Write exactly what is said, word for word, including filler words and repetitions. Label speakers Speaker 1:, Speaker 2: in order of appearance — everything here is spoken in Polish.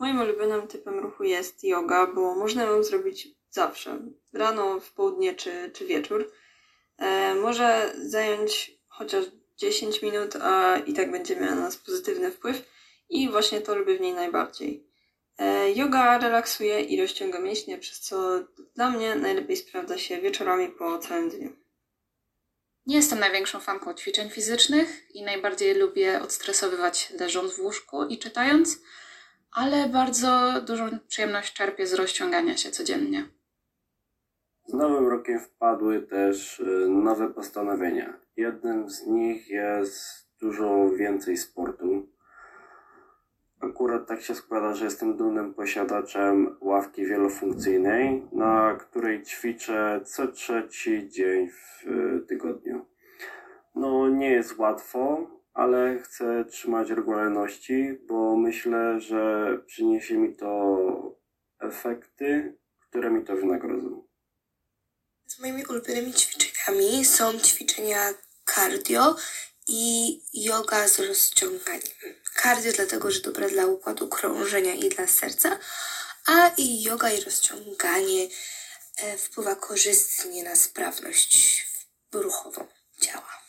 Speaker 1: Moim ulubionym typem ruchu jest yoga, bo można ją zrobić zawsze. Rano, w południe czy, czy wieczór. E, może zająć chociaż dziesięć minut, a i tak będzie miała na nas pozytywny wpływ i właśnie to lubię w niej najbardziej. E, yoga relaksuje i rozciąga mięśnie, przez co dla mnie najlepiej sprawdza się wieczorami po całym dniu.
Speaker 2: Nie jestem największą fanką ćwiczeń fizycznych i najbardziej lubię odstresowywać leżąc w łóżku i czytając, ale bardzo dużą przyjemność czerpię z rozciągania się codziennie.
Speaker 3: Z nowym rokiem wpadły też y, nowe postanowienia. Jednym z nich jest dużo więcej sportu. Akurat tak się składa, że jestem dumnym posiadaczem ławki wielofunkcyjnej, na której ćwiczę co trzeci dzień w y, tygodniu. No nie jest łatwo, ale chcę trzymać regularności, bo myślę, że przyniesie mi to efekty, które mi to wynagrodzą.
Speaker 4: Z moimi ulubionymi ćwiczeniami są ćwiczenia cardio i yoga z rozciąganiem. Cardio dlatego, że dobre dla układu krążenia i dla serca, a i yoga i rozciąganie wpływa korzystnie na sprawność ruchową ciała.